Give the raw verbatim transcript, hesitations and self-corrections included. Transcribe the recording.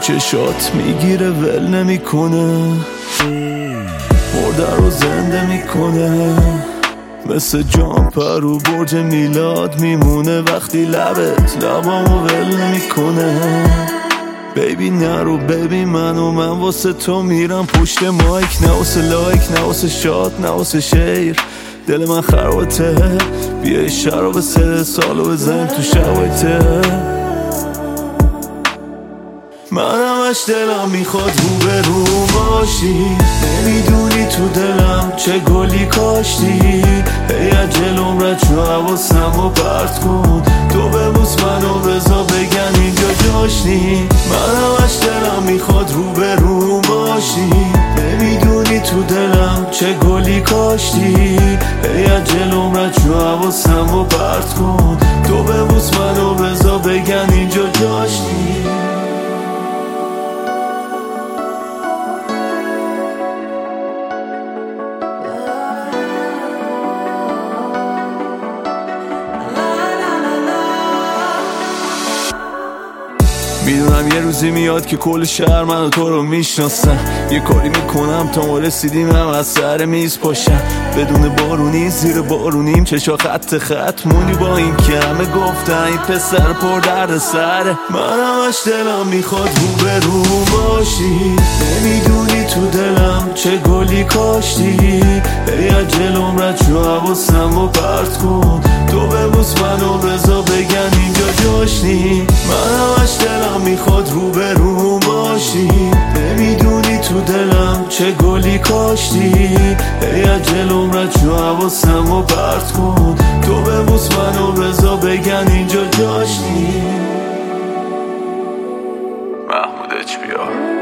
چشات میگیره ول نمیکنه، مرده رو زنده میکنه، مثل جامپر رو برج میلاد میمونه وقتی لبت لبامو ول نمیکنه. بیبی نرو ببین منو، من واسه تو میرم پشت مایک، نه واسه لایک نه واسه شاد نه واسه شیر، دل من خرابته، بیا شراب سه سالو بزن تو شوایته. من همش دلم میخواد رو به رو باشی، نمیدونی تو دلم چه گلی کاشتی، هی از جلوم رد شو حواسم رو پرت کن، تو ببوس منو بزا بگن اینجا جاش نی. من همش دلم میخواد رو به رو باشی، نمیدونی تو دلم چه گلی کاشتی، هی از جلوم رد شو حواسم رو پرت کن، تو ببوس منو بزا بگن اینجا جاش نی. میدونم یه روزی میاد که کل شهر من و تو رو میشناسن، یه کاری میکنم تا ما رسیدیم هم از سر میز پاشم، بدون بارونی زیر بارونیم چشا خط خط مونی، با این که همه گفتن این پسر پر درد سره. من همش دلم میخواد رو به رو باشی، نمیدونی تو دلم چه گلی کاشتی، هی از جلوم رد شو حواسم رو پرت کن، تو ببوس منو بزا بگن اینجا جاش نی. من همش دلم میخواد رو به رو باشی، نمیدونی تو دلم چه گلی کاشتی، هی از جلوم رد شو حواسم رو پرت کن، تو ببوس منو بزا بگن اینجا جاش نی. محمود اچ بی آر